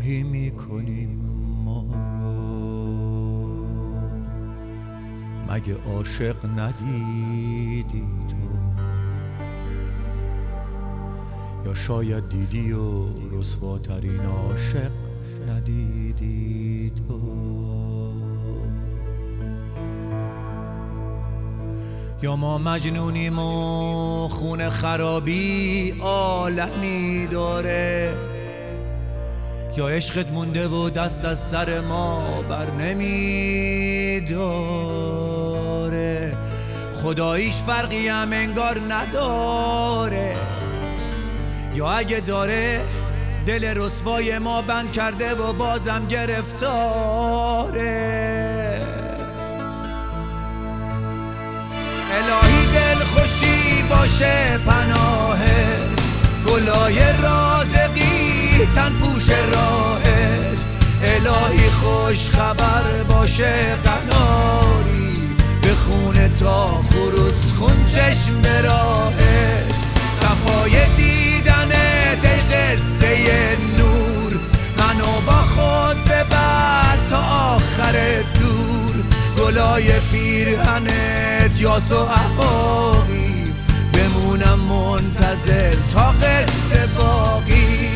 نگاهی میکنیم ما رو، مگه عاشق ندیدی تو؟ یا شاید دیدی و رسواترین عاشق ندیدی تو؟ یا ما مجنونیم و خون خرابی عالمی داره، یا عشقت مونده و دست از سر ما بر نمیداره. خداییش فرقی هم انگار نداره، یا اگه داره دل رسوای ما بند کرده و بازم گرفتاره. الهی دل خوشی باشه پناهه، گلای رازقی تن پوش راهت. الهی خوش خبر باشه قناری، به خونه تا خروس خون چشم راهت. صفای دیدنت ای قصه نور، منو با خود ببر تا آخر دور. گلای پیرهنت یاس و احواقی، بمونم منتظر تا قصه باقی.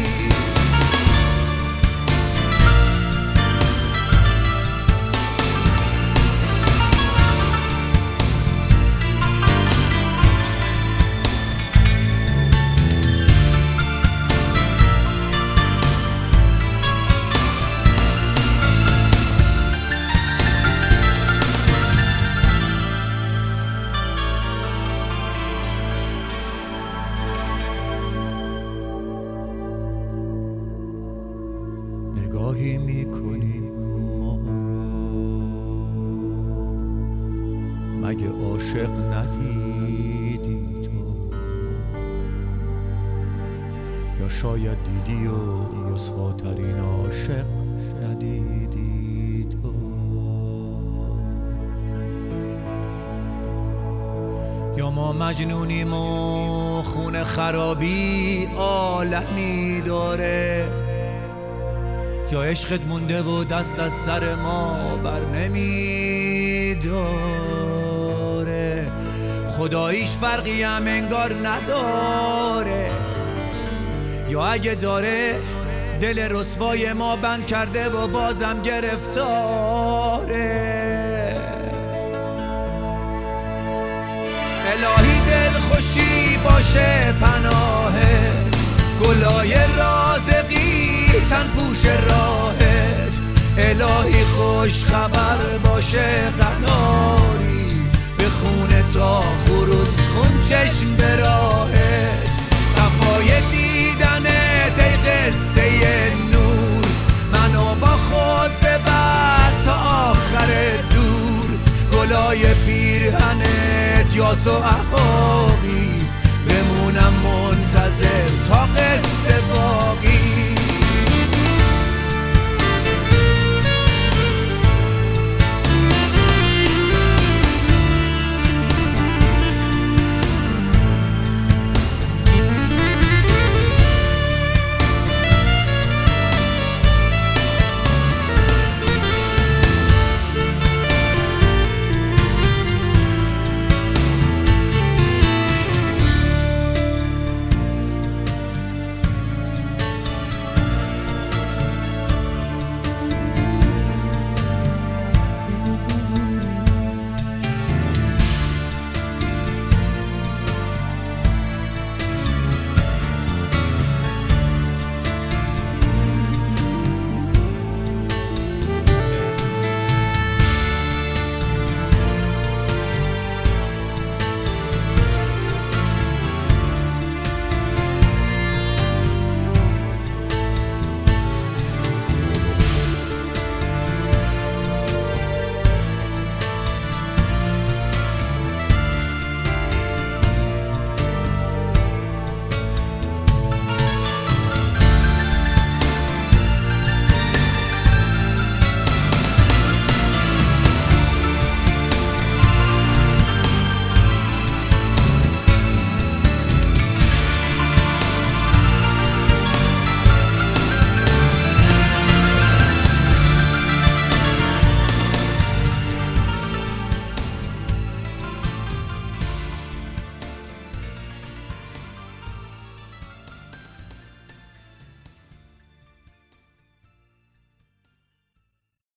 نگاهی میکنیم ما رو، مگه عاشق ندیدی تو؟ یا شاید دیدی و رسواترین عاشق ندیدی تو؟ یا ما مجنونیم و خون خرابی عالمی داره، یا عشقت مونده و دست از سر ما بر نمیداره. خداییش فرقی هم انگار نداره، یا اگه داره دل رسوای ما بند کرده و بازم گرفتاره. الهی دل خوشی باشه پناهه، گلای رازقی تن پوش راهت. الهی خوش خبر باشه قناری، به خونه تا خروس خون چشم به راهت. صفای دیدنت ای قصه نور، منو با خود ببر تا آخر دور. گلای پیرهنت یاس و احواقی، بمونم منتظر تا قصه